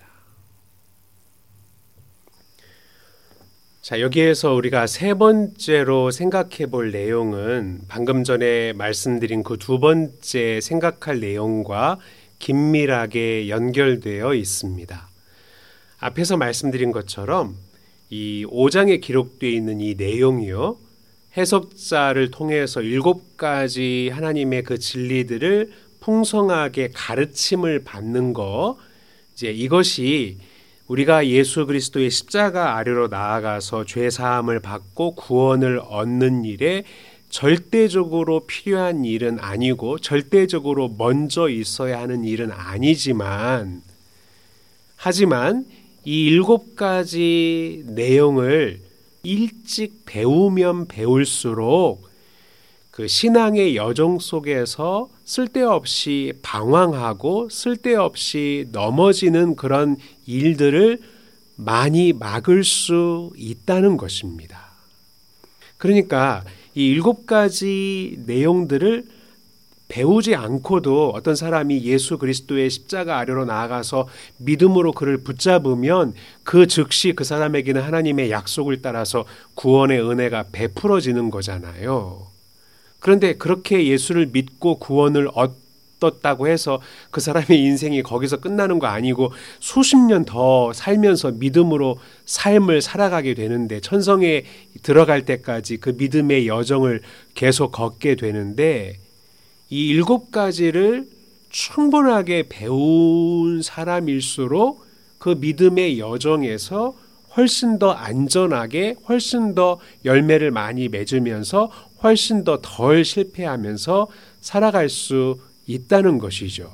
자, 여기에서 우리가 세 번째로 생각해 볼 내용은 방금 전에 말씀드린 그 두 번째 생각할 내용과 긴밀하게 연결되어 있습니다. 앞에서 말씀드린 것처럼 이 오 장에 기록되어 있는 이 내용이요, 해석자를 통해서 일곱 가지 하나님의 그 진리들을 풍성하게 가르침을 받는 거, 이제 이것이 우리가 예수 그리스도의 십자가 아래로 나아가서 죄 사함을 받고 구원을 얻는 일에 절대적으로 필요한 일은 아니고 절대적으로 먼저 있어야 하는 일은 아니지만, 하지만 이 일곱 가지 내용을 일찍 배우면 배울수록 그 신앙의 여정 속에서 쓸데없이 방황하고 쓸데없이 넘어지는 그런 일들을 많이 막을 수 있다는 것입니다. 그러니까 이 일곱 가지 내용들을 배우지 않고도 어떤 사람이 예수 그리스도의 십자가 아래로 나아가서 믿음으로 그를 붙잡으면 그 즉시 그 사람에게는 하나님의 약속을 따라서 구원의 은혜가 베풀어지는 거잖아요. 그런데 그렇게 예수를 믿고 구원을 얻었다고 해서 그 사람의 인생이 거기서 끝나는 거 아니고 수십 년 더 살면서 믿음으로 삶을 살아가게 되는데, 천성에 들어갈 때까지 그 믿음의 여정을 계속 걷게 되는데, 이 일곱 가지를 충분하게 배운 사람일수록 그 믿음의 여정에서 훨씬 더 안전하게, 훨씬 더 열매를 많이 맺으면서 훨씬 더 덜 실패하면서 살아갈 수 있다는 것이죠.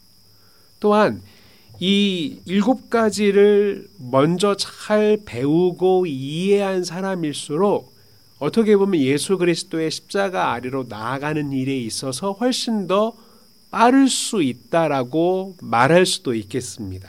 또한 이 일곱 가지를 먼저 잘 배우고 이해한 사람일수록 어떻게 보면 예수 그리스도의 십자가 아래로 나아가는 일에 있어서 훨씬 더 빠를 수 있다라고 말할 수도 있겠습니다.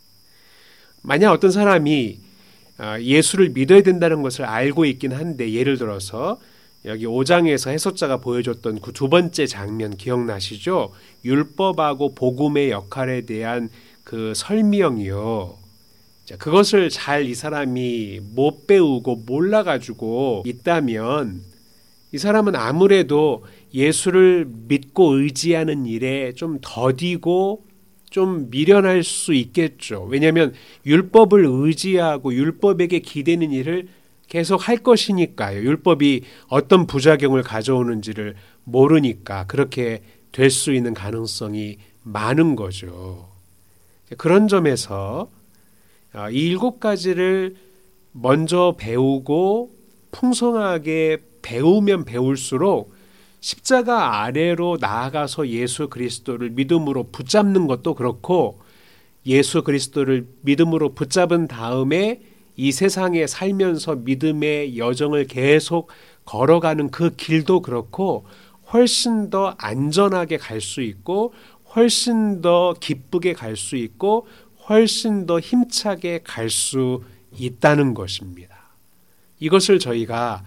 만약 어떤 사람이 예수를 믿어야 된다는 것을 알고 있긴 한데, 예를 들어서 여기 오 장에서 해석자가 보여줬던 그 두 번째 장면 기억나시죠? 율법하고 복음의 역할에 대한 그 설명이요. 자, 그것을 잘 이 사람이 못 배우고 몰라가지고 있다면 이 사람은 아무래도 예수를 믿고 의지하는 일에 좀 더디고 좀 미련할 수 있겠죠. 왜냐하면 율법을 의지하고 율법에게 기대는 일을 계속 할 것이니까요. 율법이 어떤 부작용을 가져오는지를 모르니까 그렇게 될 수 있는 가능성이 많은 거죠. 그런 점에서 이 일곱 가지를 먼저 배우고 풍성하게 배우면 배울수록 십자가 아래로 나아가서 예수 그리스도를 믿음으로 붙잡는 것도 그렇고, 예수 그리스도를 믿음으로 붙잡은 다음에 이 세상에 살면서 믿음의 여정을 계속 걸어가는 그 길도 그렇고 훨씬 더 안전하게 갈 수 있고 훨씬 더 기쁘게 갈 수 있고 훨씬 더 힘차게 갈 수 있다는 것입니다. 이것을 저희가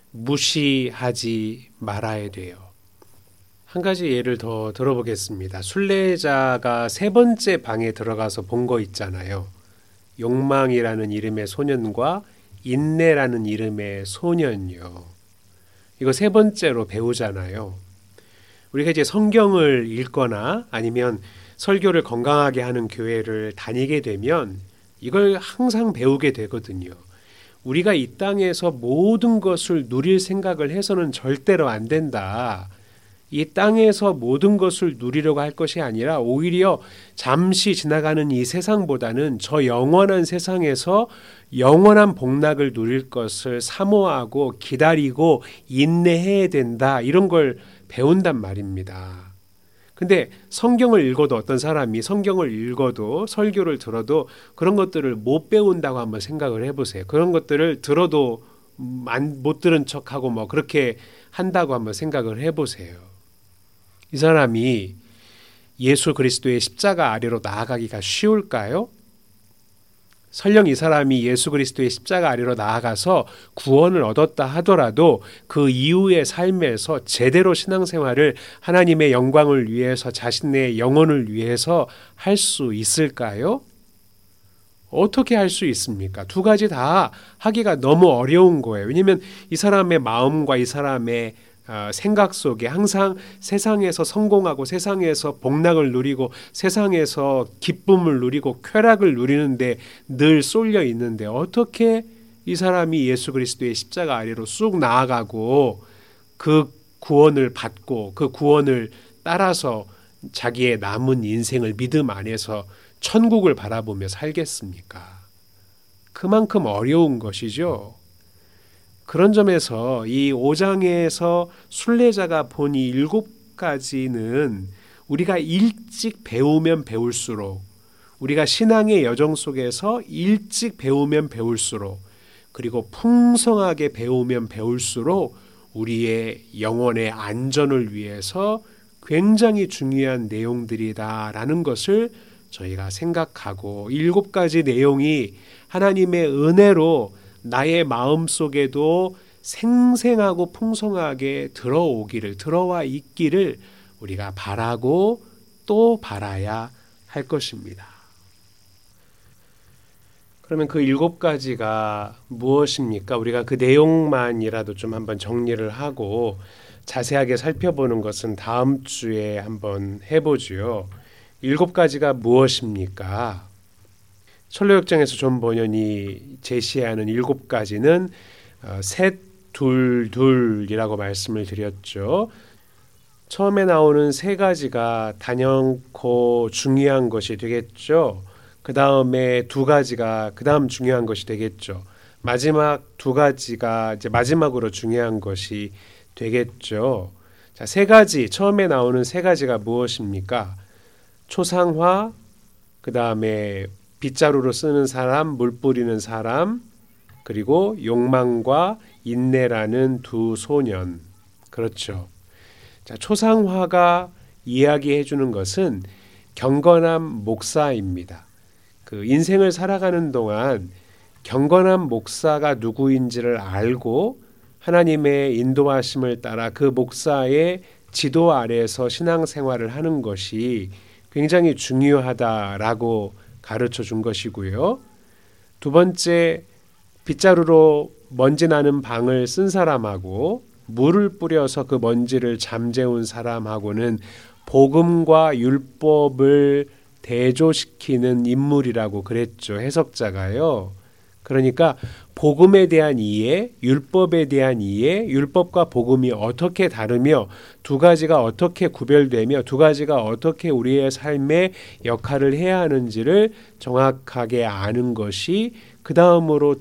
무시하지 말아야 돼요. 한 가지 예를 더 들어보겠습니다. 순례자가 세 번째 방에 들어가서 본 거 있잖아요. 욕망이라는 이름의 소년과 인내라는 이름의 소년이요. 이거 세 번째로 배우잖아요. 우리가 이제 성경을 읽거나 아니면 설교를 건강하게 하는 교회를 다니게 되면 이걸 항상 배우게 되거든요. 우리가 이 땅에서 모든 것을 누릴 생각을 해서는 절대로 안 된다. 이 땅에서 모든 것을 누리려고 할 것이 아니라 오히려 잠시 지나가는 이 세상보다는 저 영원한 세상에서 영원한 복락을 누릴 것을 사모하고 기다리고 인내해야 된다. 이런 걸 배운단 말입니다. 근데 성경을 읽어도 어떤 사람이 성경을 읽어도 설교를 들어도 그런 것들을 못 배운다고 한번 생각을 해보세요. 그런 것들을 들어도 못 들은 척하고 뭐 그렇게 한다고 한번 생각을 해보세요. 이 사람이 예수 그리스도의 십자가 아래로 나아가기가 쉬울까요? 설령 이 사람이 예수 그리스도의 십자가 아래로 나아가서 구원을 얻었다 하더라도 그 이후의 삶에서 제대로 신앙생활을 하나님의 영광을 위해서 자신의 영혼을 위해서 할 수 있을까요? 어떻게 할 수 있습니까? 두 가지 다 하기가 너무 어려운 거예요. 왜냐하면 이 사람의 마음과 이 사람의 생각 속에 항상 세상에서 성공하고 세상에서 복락을 누리고 세상에서 기쁨을 누리고 쾌락을 누리는데 늘 쏠려 있는데 어떻게 이 사람이 예수 그리스도의 십자가 아래로 쑥 나아가고 그 구원을 받고 그 구원을 따라서 자기의 남은 인생을 믿음 안에서 천국을 바라보며 살겠습니까? 그만큼 어려운 것이죠. 그런 점에서 이 오 장에서 순례자가 본 이 일곱 가지는 우리가 일찍 배우면 배울수록, 우리가 신앙의 여정 속에서 일찍 배우면 배울수록, 그리고 풍성하게 배우면 배울수록 우리의 영혼의 안전을 위해서 굉장히 중요한 내용들이다라는 것을 저희가 생각하고, 일곱 가지 내용이 하나님의 은혜로 나의 마음속에도 생생하고 풍성하게 들어오기를, 들어와 있기를 우리가 바라고 또 바라야 할 것입니다. 그러면 그 일곱 가지가 무엇입니까? 우리가 그 내용만이라도 좀 한번 정리를 하고 자세하게 살펴보는 것은 다음 주에 한번 해보지요. 일곱 가지가 무엇입니까? 철로역정에서 존 번연이 제시하는 일곱 가지는 어, 셋, 둘, 둘이라고 말씀을 드렸죠. 처음에 나오는 세 가지가 단연코 중요한 것이 되겠죠. 그 다음에 두 가지가 그 다음 중요한 것이 되겠죠. 마지막 두 가지가 이제 마지막으로 중요한 것이 되겠죠. 자, 세 가지, 처음에 나오는 세 가지가 무엇입니까? 초상화, 그 다음에 빗자루로 쓰는 사람, 물 뿌리는 사람, 그리고 욕망과 인내라는 두 소년. 그렇죠. 자, 초상화가 이야기해 주는 것은 경건한 목사입니다. 그 인생을 살아가는 동안 경건한 목사가 누구인지를 알고 하나님의 인도하심을 따라 그 목사의 지도 아래에서 신앙생활을 하는 것이 굉장히 중요하다라고 가르쳐 준 것이고요. 두 번째, 빗자루로 먼지 나는 방을 쓴 사람하고 물을 뿌려서 그 먼지를 잠재운 사람하고는 복음과 율법을 대조시키는 인물이라고 그랬죠. 해석자가요. 그러니까 복음에 대한 이해, 율법에 대한 이해, 율법과 복음이 어떻게 다르며 두 가지가 어떻게 구별되며 두 가지가 어떻게 우리의 삶에 역할을 해야 하는지를 정확하게 아는 것이 그 다음으로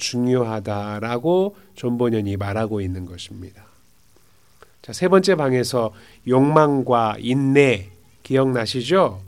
중요하다라고 존 번연이 말하고 있는 것입니다. 자, 세 번째 방에서 욕망과 인내 기억나시죠?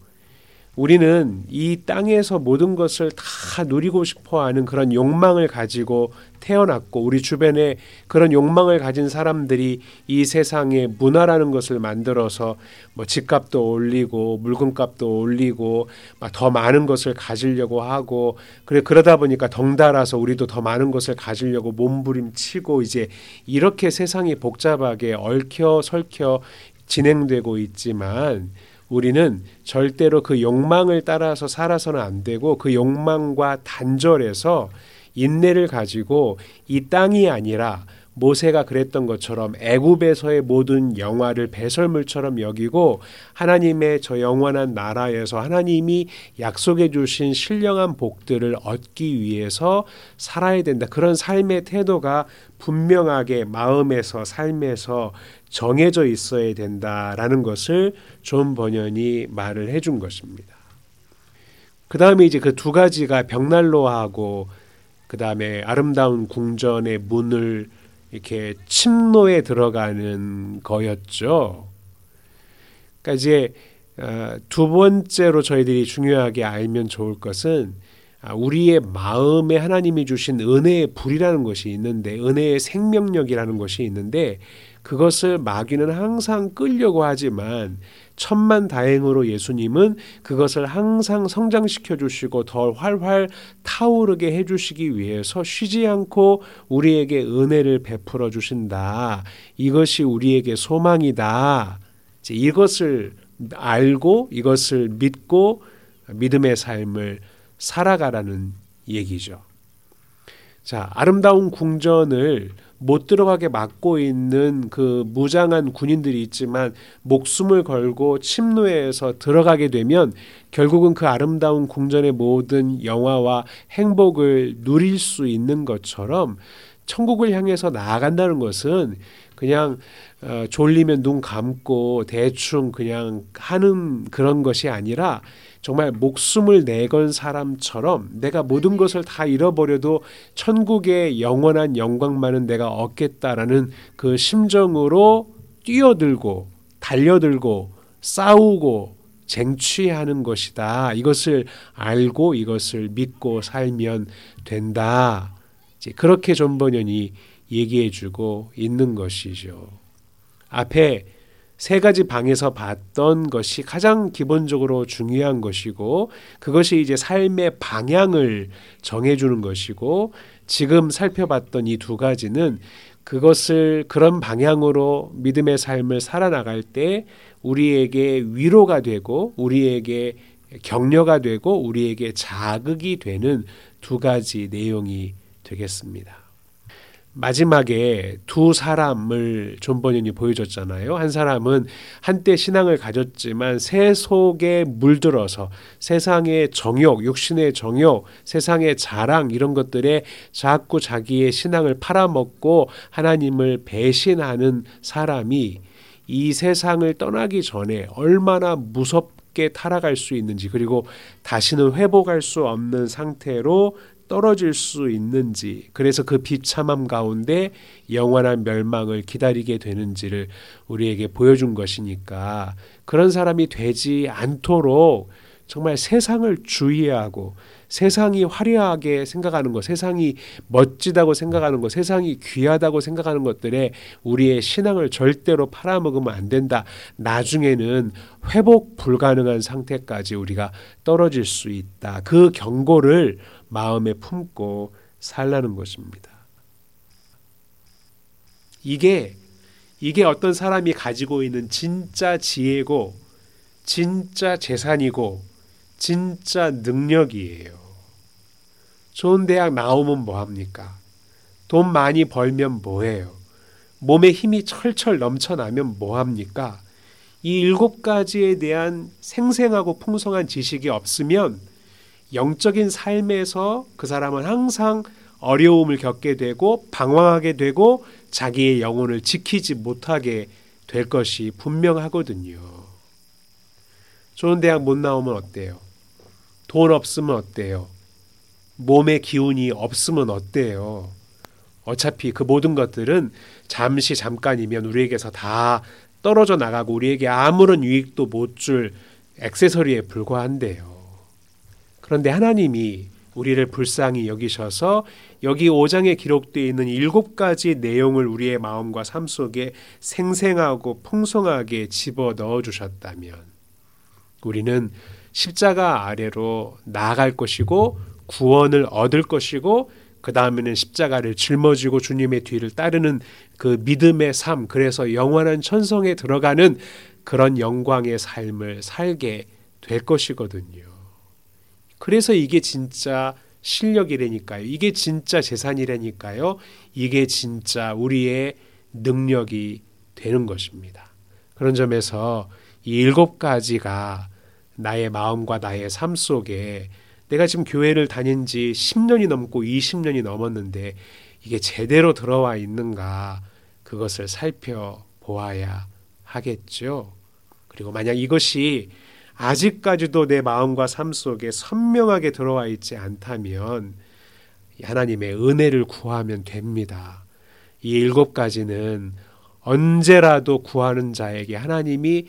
우리는 이 땅에서 모든 것을 다 누리고 싶어하는 그런 욕망을 가지고 태어났고 우리 주변에 그런 욕망을 가진 사람들이 이 세상에 문화라는 것을 만들어서 뭐 집값도 올리고 물건값도 올리고 막 더 많은 것을 가지려고 하고 그래 그러다 보니까 덩달아서 우리도 더 많은 것을 가지려고 몸부림치고 이제 이렇게 세상이 복잡하게 얽혀 설켜 진행되고 있지만 우리는 절대로 그 욕망을 따라서 살아서는 안 되고 그 욕망과 단절해서 인내를 가지고 이 땅이 아니라 모세가 그랬던 것처럼 애굽에서의 모든 영화를 배설물처럼 여기고 하나님의 저 영원한 나라에서 하나님이 약속해 주신 신령한 복들을 얻기 위해서 살아야 된다. 그런 삶의 태도가 분명하게 마음에서 삶에서 정해져 있어야 된다라는 것을 존 번연이 말을 해준 것입니다. 그 다음에 이제 그 두 가지가 벽난로하고 그 다음에 아름다운 궁전의 문을 이렇게 침노에 들어가는 거였죠. 그러니까 이제 두 번째로 저희들이 중요하게 알면 좋을 것은 우리의 마음에 하나님이 주신 은혜의 불이라는 것이 있는데 은혜의 생명력이라는 것이 있는데 그것을 마귀는 항상 끌려고 하지만 천만다행으로 예수님은 그것을 항상 성장시켜 주시고 더 활활 타오르게 해주시기 위해서 쉬지 않고 우리에게 은혜를 베풀어 주신다. 이것이 우리에게 소망이다. 이것을 알고 이것을 믿고 믿음의 삶을 살아가라는 얘기죠. 자, 아름다운 궁전을 못 들어가게 막고 있는 그 무장한 군인들이 있지만 목숨을 걸고 침노에서 들어가게 되면 결국은 그 아름다운 궁전의 모든 영화와 행복을 누릴 수 있는 것처럼 천국을 향해서 나아간다는 것은 그냥 어, 졸리면 눈 감고 대충 그냥 하는 그런 것이 아니라 정말 목숨을 내건 사람처럼 내가 모든 것을 다 잃어버려도 천국의 영원한 영광만은 내가 얻겠다라는 그 심정으로 뛰어들고 달려들고 싸우고 쟁취하는 것이다. 이것을 알고 이것을 믿고 살면 된다. 이제 그렇게 존 번연이 얘기해주고 있는 것이죠. 앞에 세 가지 방에서 봤던 것이 가장 기본적으로 중요한 것이고 그것이 이제 삶의 방향을 정해주는 것이고 지금 살펴봤던 이 두 가지는 그것을 그런 방향으로 믿음의 삶을 살아나갈 때 우리에게 위로가 되고 우리에게 격려가 되고 우리에게 자극이 되는 두 가지 내용이 되겠습니다. 마지막에 두 사람을 존 번연이 보여줬잖아요. 한 사람은 한때 신앙을 가졌지만 세속에 물들어서 세상의 정욕, 육신의 정욕, 세상의 자랑 이런 것들에 자꾸 자기의 신앙을 팔아먹고 하나님을 배신하는 사람이 이 세상을 떠나기 전에 얼마나 무섭게 타락할 수 있는지, 그리고 다시는 회복할 수 없는 상태로 떨어질 수 있는지, 그래서 그 비참함 가운데 영원한 멸망을 기다리게 되는지를 우리에게 보여준 것이니까 그런 사람이 되지 않도록 정말 세상을 주의하고 세상이 화려하게 생각하는 것, 세상이 멋지다고 생각하는 것, 세상이 귀하다고 생각하는 것들에 우리의 신앙을 절대로 팔아먹으면 안 된다. 나중에는 회복 불가능한 상태까지 우리가 떨어질 수 있다. 그 경고를 마음에 품고 살라는 것입니다. 이게 이게 어떤 사람이 가지고 있는 진짜 지혜고 진짜 재산이고 진짜 능력이에요. 좋은 대학 나오면 뭐합니까? 돈 많이 벌면 뭐해요? 몸에 힘이 철철 넘쳐나면 뭐합니까? 이 일곱 가지에 대한 생생하고 풍성한 지식이 없으면 영적인 삶에서 그 사람은 항상 어려움을 겪게 되고 방황하게 되고 자기의 영혼을 지키지 못하게 될 것이 분명하거든요. 좋은 대학 못 나오면 어때요? 돈 없으면 어때요? 몸의 기운이 없으면 어때요? 어차피 그 모든 것들은 잠시 잠깐이면 우리에게서 다 떨어져 나가고 우리에게 아무런 유익도 못 줄 액세서리에 불과한데요. 그런데 하나님이 우리를 불쌍히 여기셔서 여기 오 장에 기록되어 있는 일곱 가지 내용을 우리의 마음과 삶 속에 생생하고 풍성하게 집어넣어 주셨다면 우리는 십자가 아래로 나아갈 것이고 구원을 얻을 것이고 그 다음에는 십자가를 짊어지고 주님의 뒤를 따르는 그 믿음의 삶, 그래서 영원한 천성에 들어가는 그런 영광의 삶을 살게 될 것이거든요. 그래서 이게 진짜 실력이라니까요. 이게 진짜 재산이라니까요. 이게 진짜 우리의 능력이 되는 것입니다. 그런 점에서 이 일곱 가지가 나의 마음과 나의 삶 속에 내가 지금 교회를 다닌 지 십 년이 넘고 이십 년이 넘었는데 이게 제대로 들어와 있는가, 그것을 살펴보아야 하겠죠. 그리고 만약 이것이 아직까지도 내 마음과 삶 속에 선명하게 들어와 있지 않다면 하나님의 은혜를 구하면 됩니다. 이 일곱 가지는 언제라도 구하는 자에게 하나님이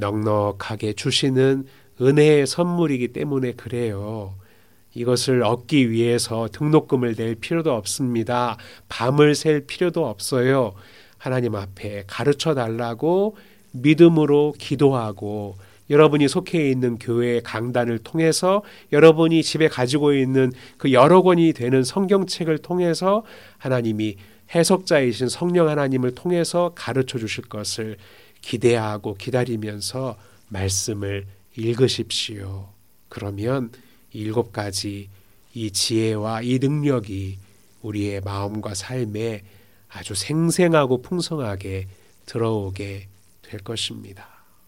넉넉하게 주시는 은혜의 선물이기 때문에 그래요. 이것을 얻기 위해서 등록금을 낼 필요도 없습니다. 밤을 샐 필요도 없어요. 하나님 앞에 가르쳐 달라고 믿음으로 기도하고 여러분이 속해 있는 교회의 강단을 통해서 여러분이 집에 가지고 있는 그 여러 권이 되는 성경책을 통해서 하나님이 해석자이신 성령 하나님을 통해서 가르쳐 주실 것을 기대하고 기다리면서 말씀을 읽으십시오. 그러면 일곱 가지 이 지혜와 이 능력이 우리의 마음과 삶에 아주 생생하고 풍성하게 들어오게 될 것입니다.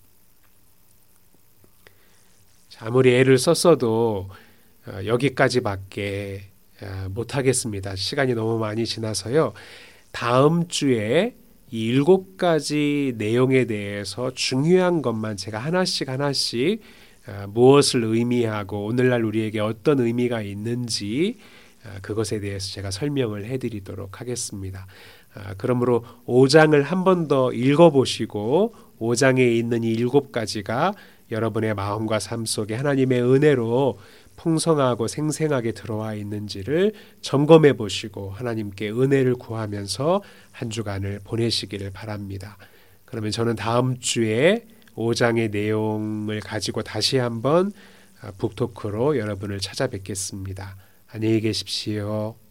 아무리 애를 썼어도 여기까지밖에 못하겠습니다. 시간이 너무 많이 지나서요. 다음 주에 이 일곱 가지 내용에 대해서 중요한 것만 제가 하나씩 하나씩 무엇을 의미하고 오늘날 우리에게 어떤 의미가 있는지 그것에 대해서 제가 설명을 해드리도록 하겠습니다. 그러므로 오 장을 한 번 더 읽어보시고 오 장에 있는 이 일곱 가지가 여러분의 마음과 삶 속에 하나님의 은혜로 풍성하고 생생하게 들어와 있는지를 점검해 보시고 하나님께 은혜를 구하면서 한 주간을 보내시기를 바랍니다. 그러면 저는 다음 주에 오 장의 내용을 가지고 다시 한번 북토크로 여러분을 찾아뵙겠습니다. 안녕히 계십시오.